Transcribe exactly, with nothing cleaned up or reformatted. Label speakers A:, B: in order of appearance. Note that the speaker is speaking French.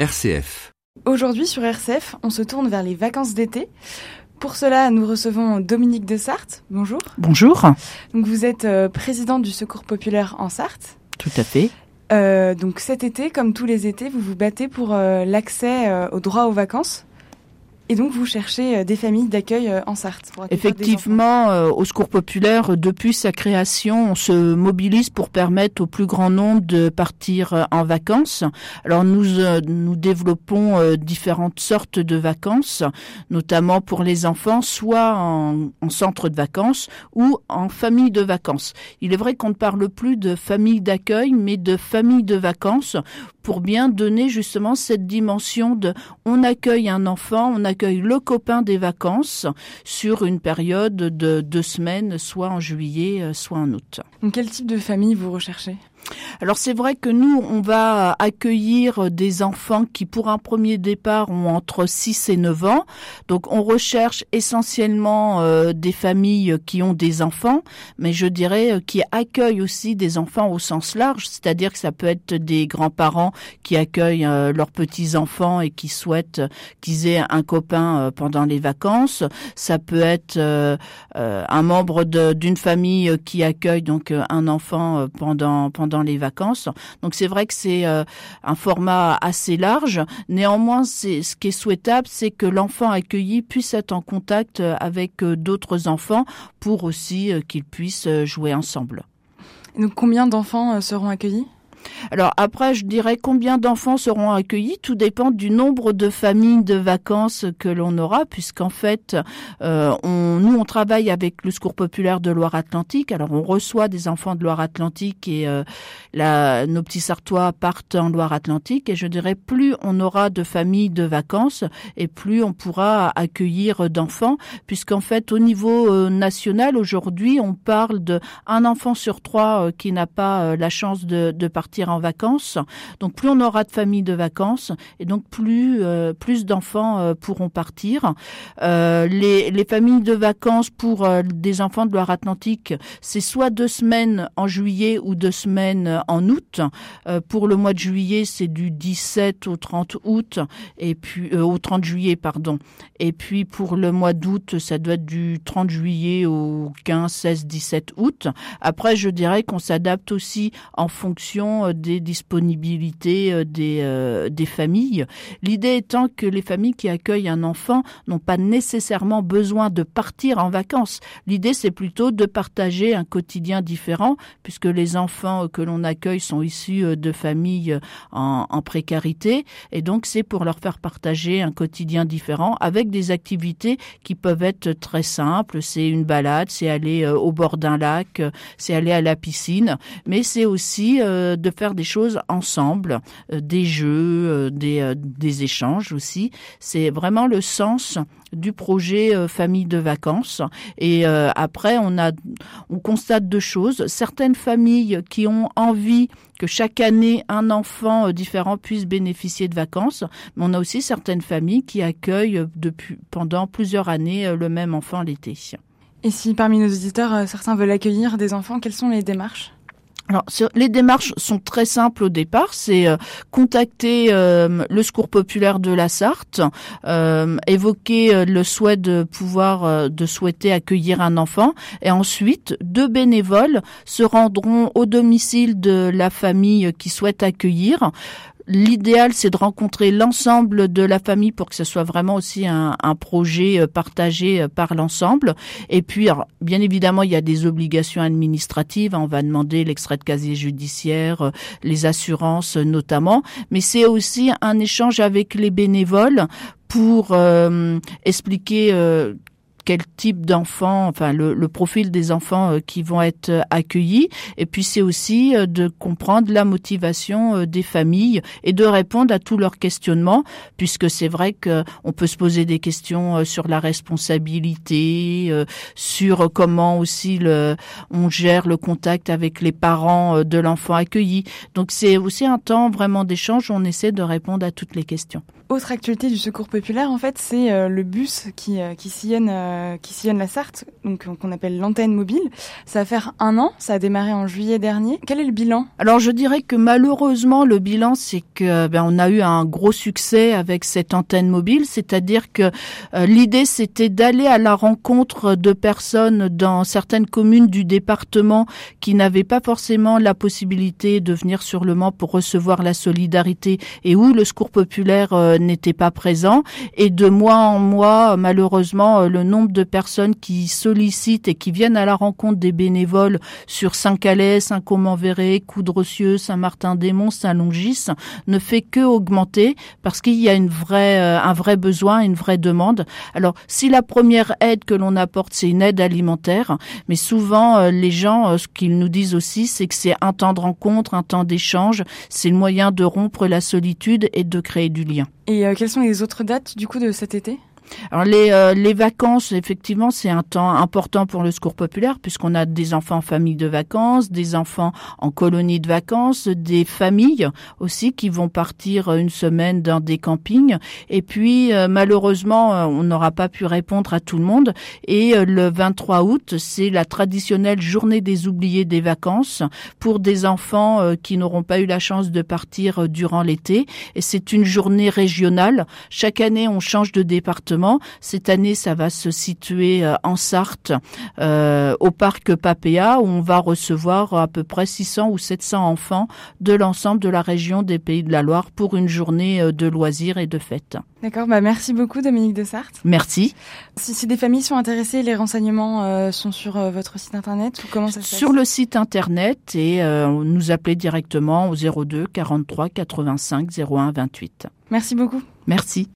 A: R C F.
B: Aujourd'hui sur R C F, on se tourne vers les vacances d'été. Pour cela, nous recevons Dominique de Sarthe. Bonjour.
C: Bonjour.
B: Donc vous êtes euh, présidente du Secours populaire en Sarthe.
C: Tout à fait.
B: Euh, donc cet été, comme tous les étés, vous vous battez pour euh, l'accès euh, au droit aux vacances. Et donc vous cherchez euh, des familles d'accueil euh, en Sarthe. Pour
C: Effectivement, euh, au Secours populaire, depuis sa création, on se mobilise pour permettre au plus grand nombre de partir euh, en vacances. Alors nous euh, nous développons euh, différentes sortes de vacances, notamment pour les enfants, soit en, en centre de vacances ou en famille de vacances. Il est vrai qu'on ne parle plus de famille d'accueil, mais de famille de vacances, pour bien donner justement cette dimension de on accueille un enfant, on accueille le copain des vacances sur une période de deux semaines, soit en juillet, soit en août.
B: Donc quel type de famille vous recherchez ?
C: Alors c'est vrai que nous, on va accueillir des enfants qui pour un premier départ ont entre six et neuf ans. Donc on recherche essentiellement euh, des familles qui ont des enfants, mais je dirais euh, qui accueillent aussi des enfants au sens large, c'est-à-dire que ça peut être des grands-parents qui accueillent euh, leurs petits-enfants et qui souhaitent qu'ils aient un copain euh, pendant les vacances. Ça peut être euh, euh, un membre de, d'une famille qui accueille donc euh, un enfant euh, pendant pendant dans les vacances. Donc c'est vrai que c'est euh, un format assez large. Néanmoins, c'est, ce qui est souhaitable, c'est que l'enfant accueilli puisse être en contact avec euh, d'autres enfants pour aussi euh, qu'ils puissent euh, jouer ensemble.
B: Et donc combien d'enfants euh, seront accueillis ?
C: Alors après, je dirais combien d'enfants seront accueillis. Tout dépend du nombre de familles de vacances que l'on aura, puisqu'en fait, euh, on, nous on travaille avec le Secours populaire de Loire-Atlantique. Alors on reçoit des enfants de Loire-Atlantique et euh, la, nos petits Sartois partent en Loire-Atlantique. Et je dirais plus on aura de familles de vacances et plus on pourra accueillir d'enfants, puisqu'en fait au niveau euh, national aujourd'hui, on parle de un enfant sur trois euh, qui n'a pas euh, la chance de, de partir en vacances. Donc plus on aura de familles de vacances et donc plus euh, plus d'enfants euh, pourront partir. Euh, les les familles de vacances pour euh, des enfants de Loire-Atlantique, c'est soit deux semaines en juillet ou deux semaines en août. Euh, pour le mois de juillet, c'est du dix-sept au trente août et puis euh, au trente juillet pardon. Et puis pour le mois d'août, ça doit être du trente juillet au quinze, seize, dix-sept août. Après, je dirais qu'on s'adapte aussi en fonction des disponibilités des, euh, des familles. L'idée étant que les familles qui accueillent un enfant n'ont pas nécessairement besoin de partir en vacances. L'idée, c'est plutôt de partager un quotidien différent, puisque les enfants que l'on accueille sont issus de familles en, en précarité. Et donc, c'est pour leur faire partager un quotidien différent avec des activités qui peuvent être très simples. C'est une balade, c'est aller au bord d'un lac, c'est aller à la piscine, mais c'est aussi euh, de faire des choses ensemble, euh, des jeux, euh, des, euh, des échanges aussi. C'est vraiment le sens du projet euh, famille de vacances. Et euh, après, on a, on constate deux choses. Certaines familles qui ont envie que chaque année un enfant euh, différent puisse bénéficier de vacances, mais on a aussi certaines familles qui accueillent depuis pendant plusieurs années euh, le même enfant l'été.
B: Et si parmi nos auditeurs, euh, certains veulent accueillir des enfants, quelles sont les démarches ?
C: Alors, les démarches sont très simples au départ. C'est euh, contacter euh, le Secours populaire de la Sarthe, euh, évoquer euh, le souhait de pouvoir, euh, de souhaiter accueillir un enfant, et ensuite deux bénévoles se rendront au domicile de la famille qui souhaite accueillir. L'idéal, c'est de rencontrer l'ensemble de la famille pour que ce soit vraiment aussi un, un projet partagé par l'ensemble. Et puis, alors, bien évidemment, il y a des obligations administratives. On va demander l'extrait de casier judiciaire, les assurances notamment. Mais c'est aussi un échange avec les bénévoles pour euh, expliquer euh, quel type d'enfants, enfin le, le profil des enfants euh, qui vont être euh, accueillis. Et puis c'est aussi euh, de comprendre la motivation euh, des familles et de répondre à tous leurs questionnements, puisque c'est vrai que on peut se poser des questions euh, sur la responsabilité, euh, sur euh, comment aussi le, on gère le contact avec les parents euh, de l'enfant accueilli. Donc c'est aussi un temps vraiment d'échange où on essaie de répondre à toutes les questions.
B: Autre actualité du Secours populaire, en fait, c'est euh, le bus qui, euh, qui sillonne euh, euh, qui sillonne la Sarthe, donc qu'on appelle l'antenne mobile. Ça va faire un an, ça a démarré en juillet dernier. Quel est le bilan?
C: Alors je dirais que malheureusement le bilan c'est que ben, on a eu un gros succès avec cette antenne mobile, c'est-à-dire que euh, l'idée c'était d'aller à la rencontre de personnes dans certaines communes du département qui n'avaient pas forcément la possibilité de venir sur le Mans pour recevoir la solidarité et où le secours populaire euh, n'était pas présent. Et de mois en mois, malheureusement, euh, le nombre de personnes qui sollicitent et qui viennent à la rencontre des bénévoles sur Saint-Calais, Saint-Côme-en-Véret, Coudrecieux, Saint-Martin-des-Monts, Saint-Longis ne fait que augmenter parce qu'il y a une vraie, euh, un vrai besoin, une vraie demande. Alors, si la première aide que l'on apporte, c'est une aide alimentaire, mais souvent, euh, les gens, euh, ce qu'ils nous disent aussi, c'est que c'est un temps de rencontre, un temps d'échange, c'est le moyen de rompre la solitude et de créer du lien.
B: Et euh, quelles sont les autres dates du coup de cet été ?
C: Alors les euh, les vacances, effectivement, c'est un temps important pour le secours populaire puisqu'on a des enfants en famille de vacances, des enfants en colonie de vacances, des familles aussi qui vont partir une semaine dans des campings. Et puis euh, malheureusement, euh, on n'aura pas pu répondre à tout le monde. Et euh, le vingt-trois août, c'est la traditionnelle journée des oubliés des vacances pour des enfants euh, qui n'auront pas eu la chance de partir euh, durant l'été. Et c'est une journée régionale. Chaque année, on change de département. Cette année, ça va se situer en Sarthe, euh, au parc Papéa, où on va recevoir à peu près six cents ou sept cents enfants de l'ensemble de la région des Pays de la Loire pour une journée de loisirs et de fêtes.
B: D'accord, bah merci beaucoup Dominique de Sarthe.
C: Merci.
B: Si, si des familles sont intéressées, les renseignements euh, sont sur euh, votre site internet ou comment ça se passe ?
C: Sur le site internet et euh, nous appeler directement au zéro deux quarante-trois quatre-vingt-cinq zéro un vingt-huit.
B: Merci beaucoup.
C: Merci.